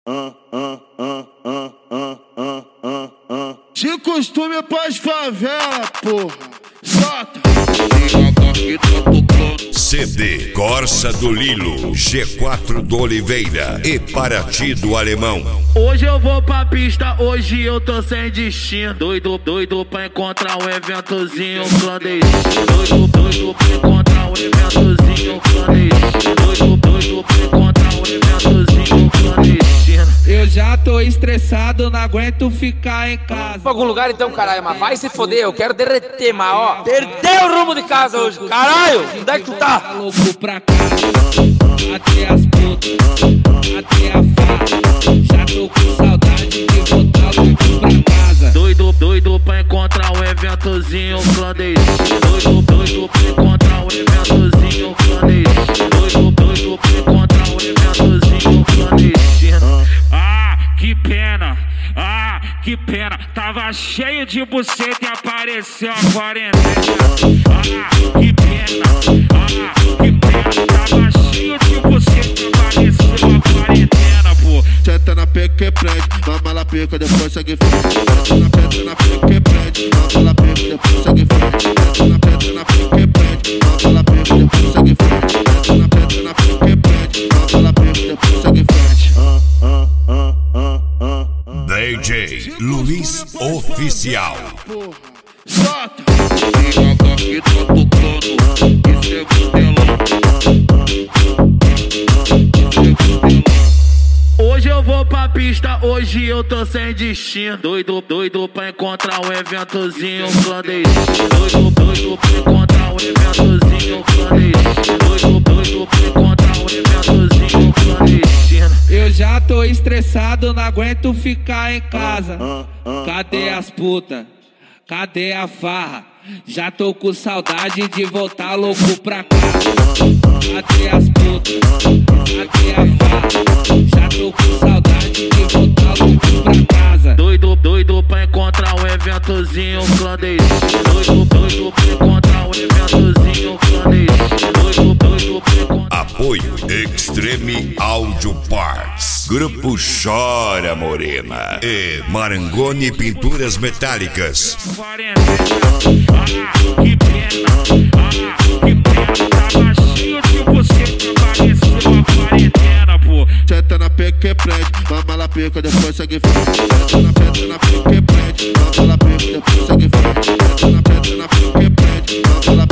De costume pras favela, porra. Solta. CD Corsa do Lilo, G4 do Oliveira e Paraty do Alemão. Hoje eu vou pra pista, hoje eu tô sem destino. Doido pra encontrar um eventozinho clandestino. Doido pra encontrar um eventozinho clandestino. Doido pra encontrar um eventozinho clandestino. Eu já tô estressado, não aguento ficar em casa. Pra algum lugar então, caralho, mas vai se foder, eu quero derreter, mas ó, perdeu o rumo de casa hoje, caralho, onde é que tu tá? Tá louco pra casa, até as putas, até a farra. Já tô com saudade de voltar louco pra casa. Doido pra encontrar um eventozinho clandestino. Doido pra encontrar um eventozinho clandestino. Doido pra encontrar um eventozinho clandestino. Que pena, tava cheio de buceta e apareceu a quarentena. Que pena, tava cheio de buceta e apareceu a quarentena, pô. Senta na pica que prende, mama na pica, depois segue frente. Senta na pica que prende, mama na pica, depois segue frente. Senta na pica que prende, mama na pica, depois segue frente. Senta na pica que prende, mama na pica, depois segue frente. DJ Luiz Oficial. Solta. Que tá tocando, isso é modelão. Hoje eu vou pra pista, hoje eu tô sem destino. Doido pra encontrar um eventozinho clandestino. Doido pra encontrar um eventozinho clandestino. Doido pra encontrar um eventozinho clandestino. Eu já tô estressado, não aguento ficar em casa. Cadê as putas? Cadê a farra? Já tô com saudade de voltar louco pra casa. Cadê as putas? Cadê a farra? Já tô com saudade de voltar louco pra casa. Doido pra encontrar um eventozinho clandestino. Doido pra encontrar um eventozinho clandestino. Doido pra encontrar. Apoio Extreme Audio Parts, Grupo Chora Morena e Marangoni Pinturas Metálicas. Que pena, tava cheio de buceta, apareceu a quarentena, pô. Senta na pica que prende, mama na pica, depois segue frente. Senta na pica que prende, mama na pica, depois segue frente. Senta na pica que prende, mama na